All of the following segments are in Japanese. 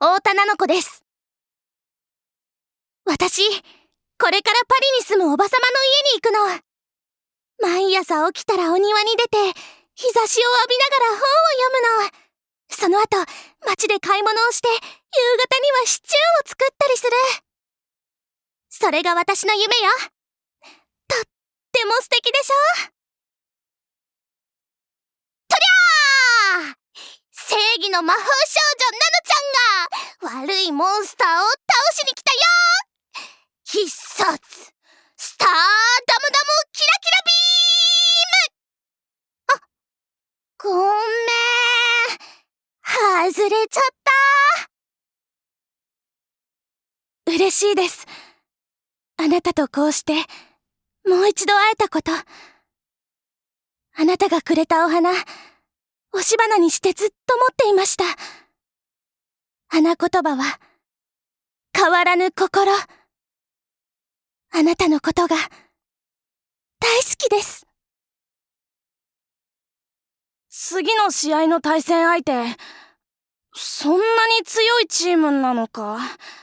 太田菜々子です。私、これからパリに住むおばさまの家に行くの。毎朝起きたらお庭に出て、日差しを浴びながら本を読むの。その後、街で買い物をして、夕方にはシチューを作ったりする。それが私の夢よ。とっても素敵でしょ？とりゃー！正義の魔法少女ナノちゃんが悪いモンスターを倒しに来たよ。必殺スターダムダムキラキラビーム。あ、ごめん、外れちゃった。嬉しいです。あなたとこうしてもう一度会えたこと。あなたがくれたお花、押し花にしてずっと持っていました。花言葉は変わらぬ心。あなたのことが大好きです。 次の試合の対戦相手、そんなに強いチームなのか？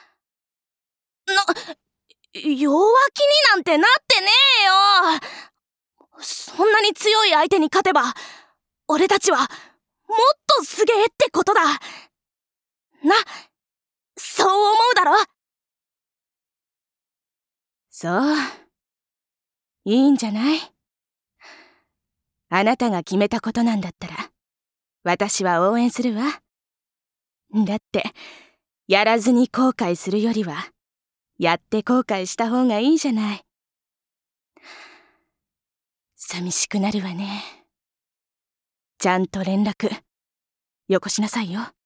弱気になんてなってねえよ。そんなに強い相手に勝てば、俺たちはもっとすげえってことだ。そう思うだろ？ そう。いいんじゃない？あなたが決めたことなんだったら、私は応援するわ。だって、やらずに後悔するよりは、やって後悔した方がいいじゃない。寂しくなるわね。ちゃんと連絡、よこしなさいよ。